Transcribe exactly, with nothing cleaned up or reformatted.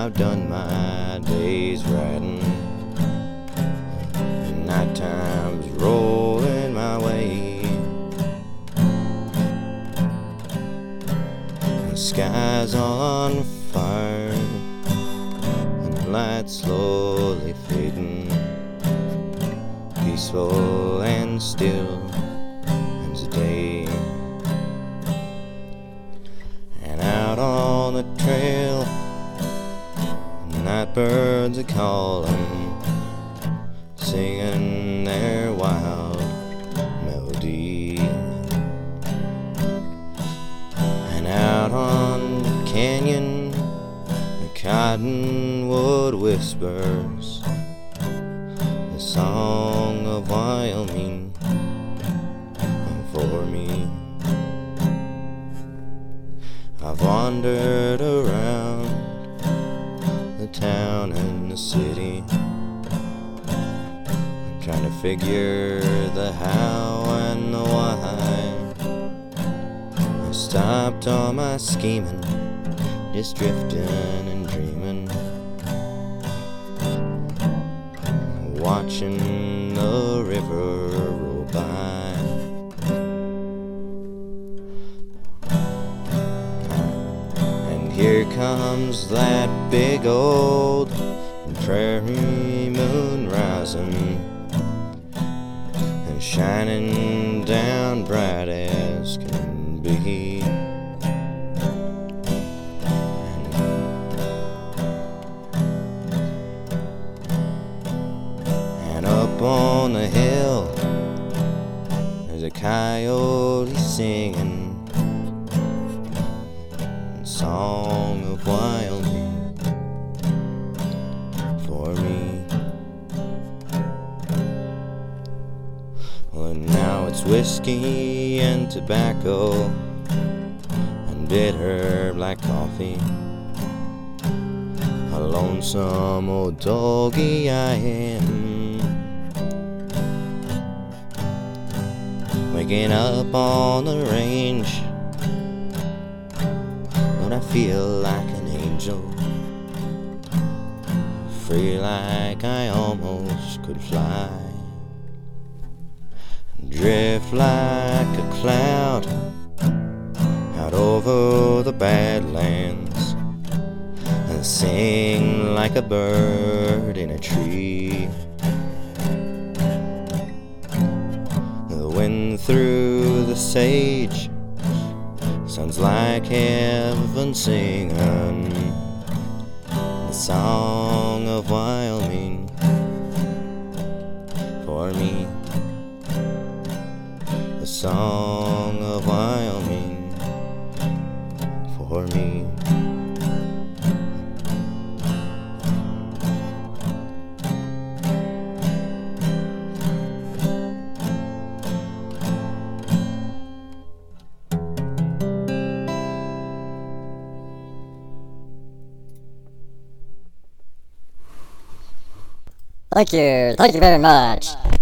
I've done my days riding, night time's rolling my way. The sky's on fire, and the light's slowly fading. Peaceful and still ends the day. And out on the trail, night birds are calling, singing their wild melody. And out on the canyon, the cottonwood whispers the song of Wyoming for me. I've wandered around the town and the city, trying to figure the how and the why. I stopped all my scheming, just drifting and dreaming, watching the river roll by. And here comes that big old prairie moon rising, and shining down bright as can be. And up on the hill, there's a coyote singing a song of Wyoming for me. Well, and now it's whiskey and tobacco and bitter black coffee. A lonesome old doggy I am, waking up on the range, but I feel like an angel, free like I almost could fly, drift like a cloud out over the Badlands, and sing like a bird in a tree. The wind through the sage sounds like heaven singing the song of Wyoming for me. The song of Wyoming for me. Thank you. Thank you very much.